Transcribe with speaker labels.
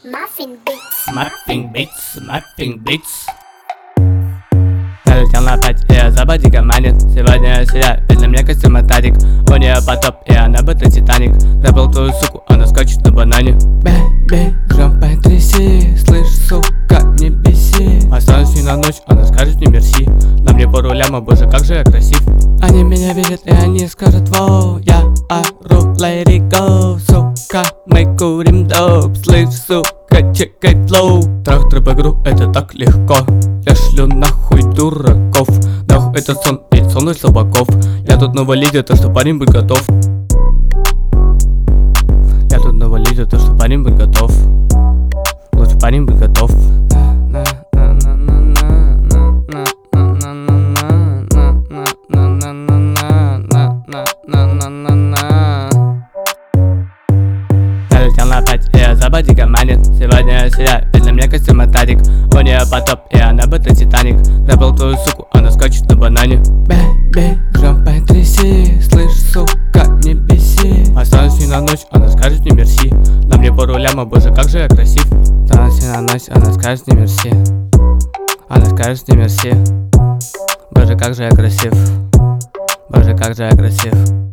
Speaker 1: Muffin Beats. Налетел на пать, и за бодика манит. Сегодня я сияю, ведь на мне костюм от Адик. У нее потоп, и она будто Титаник. Забыл твою суку, она скачет на банане. Бэй, жопой тряси, слышь, сука, не беси. Останусь не на ночь, она скажет мне мерси. На мне пару ляма, боже, как же я красив. Они меня видят, и они скажут: воу, я ору, let it go. Сука, мы курим доп, слышь, сука, чекай флоу. Трактор в игру, это так легко. Я шлю нахуй дураков. Нахуй этот сон, ведь сон из слабаков. Я тут новый лидер, то что парень будет готов. Я тут новый лидер, то что парень будет готов. Лучше парень будет готов. Налетел на пять, и я за бодика манит. Сегодня я сияю, ведь на мне костюм от Адик. У нее потоп, и она будто Титаник. Забыл твою суку, она скачет на банане. Бэй, жопой тряси, слышь, сука, не беси. Останусь не на ночь, она скажет мне мерси. На мне пару ляма, боже, как же я красив. Останусь не на ночь, она скажет мне мерси. Она скажет мне мерси. Боже, как же я красив. Боже, как же я красив.